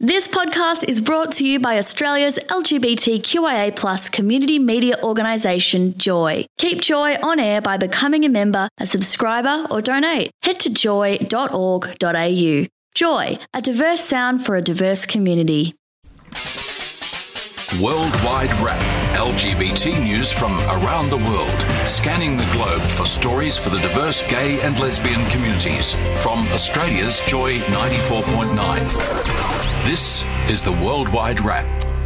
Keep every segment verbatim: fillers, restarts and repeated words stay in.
This podcast is brought to you by Australia's L G B T Q I A plus community media organisation, Joy. Keep Joy on air by becoming a member, a subscriber or donate. Head to joy dot org dot a u. Joy, a diverse sound for a diverse community. Worldwide Wrap, L G B T news from around the world, scanning the globe for stories for the diverse gay and lesbian communities. From Australia's Joy ninety-four point nine. This is the Worldwide Wrap.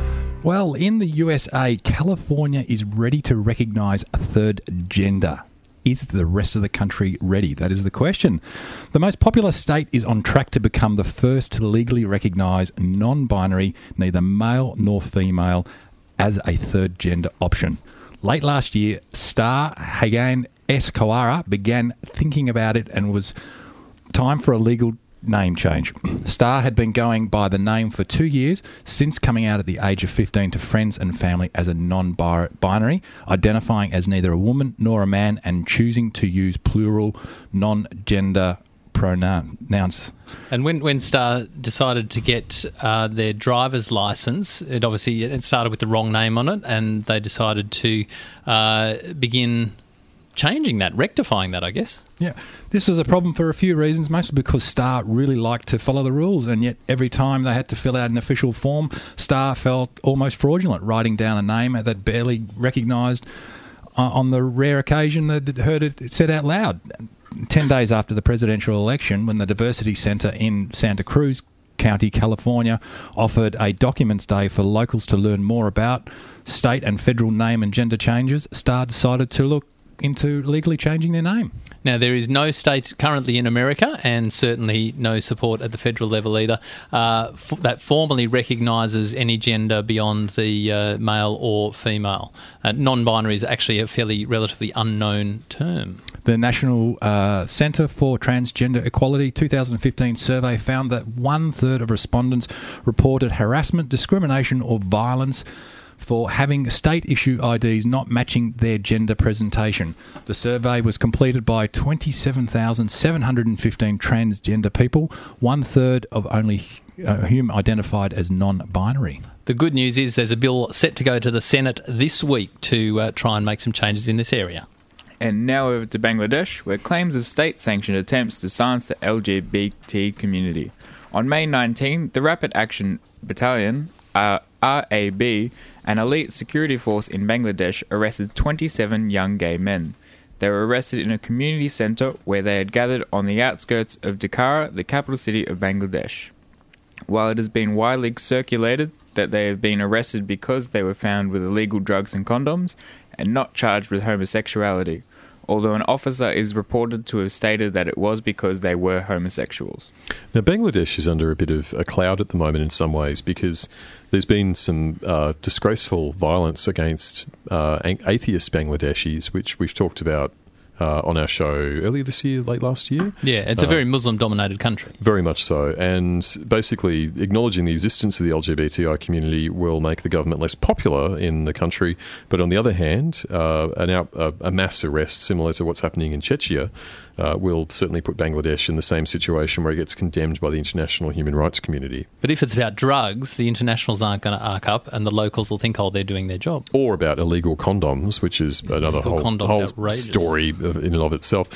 Well, in the U S A, California is ready to recognise a third gender. Is the rest of the country ready? That is the question. The most populous state is on track to become the first to legally recognise non-binary, neither male nor female, as a third gender option. Late last year, star Hagan Escoara began thinking about it and was time for a legal name change. Star had been going by the name for two years since coming out at the age of fifteen to friends and family as a non-binary, identifying as neither a woman nor a man and choosing to use plural non-gender pronouns. And when, when Star decided to get uh, their driver's licence, it obviously it started with the wrong name on it, and they decided to uh, begin changing that, rectifying that, I guess. Yeah, this was a problem for a few reasons, mostly because Star really liked to follow the rules, and yet every time they had to fill out an official form, Star felt almost fraudulent, writing down a name that barely recognised uh, on the rare occasion that it heard it said out loud. Ten days after the presidential election, when the Diversity Centre in Santa Cruz County, California, offered a Documents Day for locals to learn more about state and federal name and gender changes, Star decided to look into legally changing their name. Now, there is no state currently in America, and certainly no support at the federal level either, uh, f- that formally recognises any gender beyond the uh, male or female. Uh, non-binary is actually a fairly relatively unknown term. The National uh, Centre for Transgender Equality two thousand fifteen survey found that one-third of respondents reported harassment, discrimination or violence for having state-issue I Ds not matching their gender presentation. The survey was completed by twenty-seven thousand seven hundred fifteen transgender people, one-third of only uh, whom identified as non-binary. The good news is there's a bill set to go to the Senate this week to uh, try and make some changes in this area. And now over to Bangladesh, where claims of state-sanctioned attempts to silence the L G B T community. On May nineteenth, the Rapid Action Battalion, uh, R A B, an elite security force in Bangladesh, arrested twenty-seven young gay men. They were arrested in a community centre where they had gathered on the outskirts of Dhaka, the capital city of Bangladesh. While it has been widely circulated that they have been arrested because they were found with illegal drugs and condoms, and not charged with homosexuality, although an officer is reported to have stated that it was because they were homosexuals. Now, Bangladesh is under a bit of a cloud at the moment in some ways because there's been some uh, disgraceful violence against uh, atheist Bangladeshis, which we've talked about uh, on our show earlier this year, late last year. Yeah, it's a uh, very Muslim-dominated country. Very much so. And basically, acknowledging the existence of the L G B T I community will make the government less popular in the country. But on the other hand, uh, an out, uh, a mass arrest similar to what's happening in Czechia uh, will certainly put Bangladesh in the same situation where it gets condemned by the international human rights community. But if it's about drugs, the internationals aren't going to arc up and the locals will think, oh, they're doing their job. Or about illegal condoms, which is another illegal whole, whole outrageous. story of, in and of itself.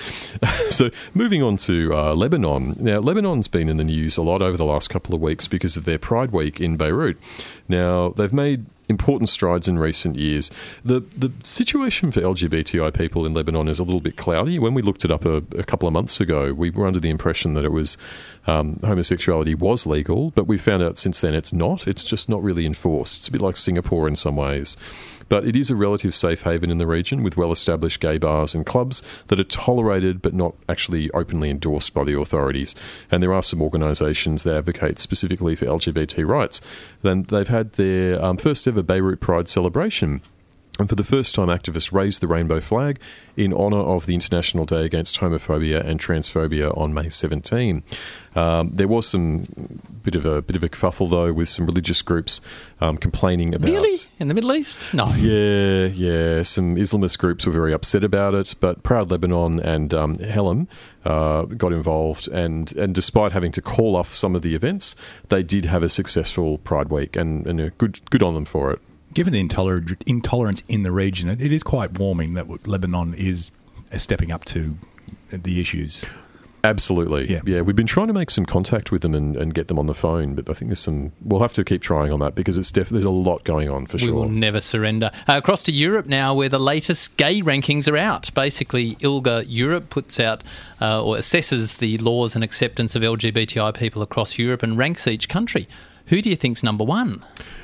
So moving on to uh, Lebanon. Now, Lebanon's been in the news a lot over the last couple of weeks because of their Pride Week in Beirut. Now, they've made important strides in recent years. The the situation for L G B T I people in Lebanon is a little bit cloudy. When we looked it up a, a couple of months ago, we were under the impression that it was um, homosexuality was legal, but we found out since then it's not. It's just not really enforced. It's a bit like Singapore in some ways. But it is a relative safe haven in the region with well-established gay bars and clubs that are tolerated but not actually openly endorsed by the authorities. And there are some organisations that advocate specifically for L G B T rights. Then they've had their um, first ever Beirut Pride celebration And for the first time, activists raised the rainbow flag in honour of the International Day Against Homophobia and Transphobia on May seventeenth. Um, there was some bit of a bit of a kerfuffle though, with some religious groups um, complaining about. Really? In the Middle East? No. Yeah, yeah. Some Islamist groups were very upset about it, but Proud Lebanon and um, Helm uh, got involved, and, and despite having to call off some of the events, they did have a successful Pride Week, and, and uh, good good on them for it. Given the intoler- intolerance in the region, it is quite warming that Lebanon is stepping up to the issues. Absolutely. Yeah. yeah. We've been trying to make some contact with them and, and get them on the phone, but I think there's some. We'll have to keep trying on that because it's def- there's a lot going on for we sure. We will never surrender. Uh, across to Europe now, where the latest gay rankings are out. Basically, ILGA Europe puts out uh, or assesses the laws and acceptance of L G B T I people across Europe and ranks each country. Who do you think's number one?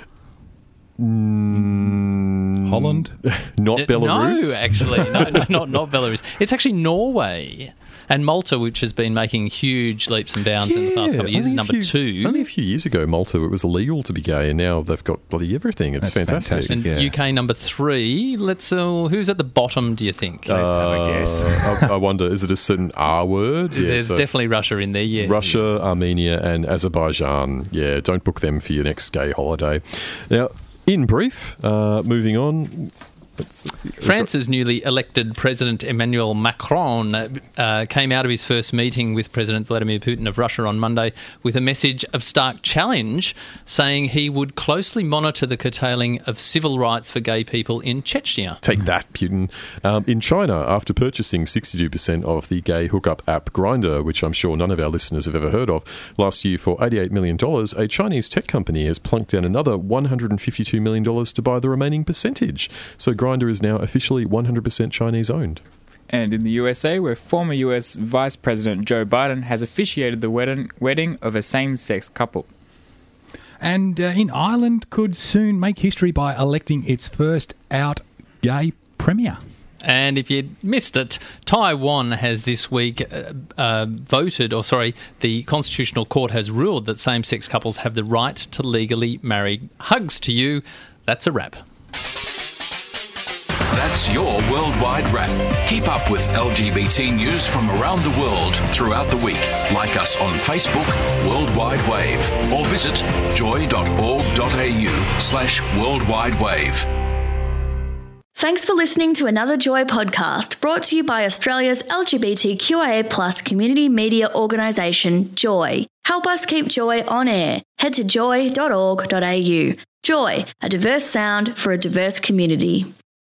Mm, Holland? Not Uh, Belarus? No, actually. No, no, not, not Belarus. It's actually Norway. And Malta, which has been making huge leaps and bounds yeah, in the past couple of years, only is a number few, two. Only a few years ago, Malta, it was illegal to be gay, and now they've got bloody everything. It's That's fantastic. fantastic. And Yeah. U K number three. Let's. Uh, who's at the bottom? Do you think? Let's have a guess. Uh, I, I wonder, is it a certain R word? Yeah, There's so definitely Russia in there. Yes. Russia, Armenia, and Azerbaijan. Yeah, don't book them for your next gay holiday. Now, in brief, uh, moving on. Let's, France's newly elected President Emmanuel Macron uh, came out of his first meeting with President Vladimir Putin of Russia on Monday with a message of stark challenge, saying he would closely monitor the curtailing of civil rights for gay people in Chechnya. Take that, Putin. Um, in China, after purchasing sixty-two percent of the gay hookup app Grindr, which I'm sure none of our listeners have ever heard of, last year for eighty-eight million dollars, a Chinese tech company has plunked down another one hundred fifty-two million dollars to buy the remaining percentage. So Grindr is now officially one hundred percent Chinese owned. And in the U S A, where former U S Vice President Joe Biden has officiated the wedding, wedding of a same-sex couple. And uh, in Ireland could soon make history by electing its first out gay premier. And if you missed it, Taiwan has this week uh, uh, voted, or sorry, the Constitutional Court has ruled that same-sex couples have the right to legally marry. Hugs to you. That's a wrap. That's your Worldwide Wrap. Keep up with L G B T news from around the world throughout the week. Like us on Facebook, Worldwide Wave, or visit joy.org.au slash Worldwide Wave. Thanks for listening to another Joy podcast brought to you by Australia's L G B T Q I A plus community media organisation, Joy. Help us keep Joy on air. Head to joy dot org dot a u. Joy, a diverse sound for a diverse community.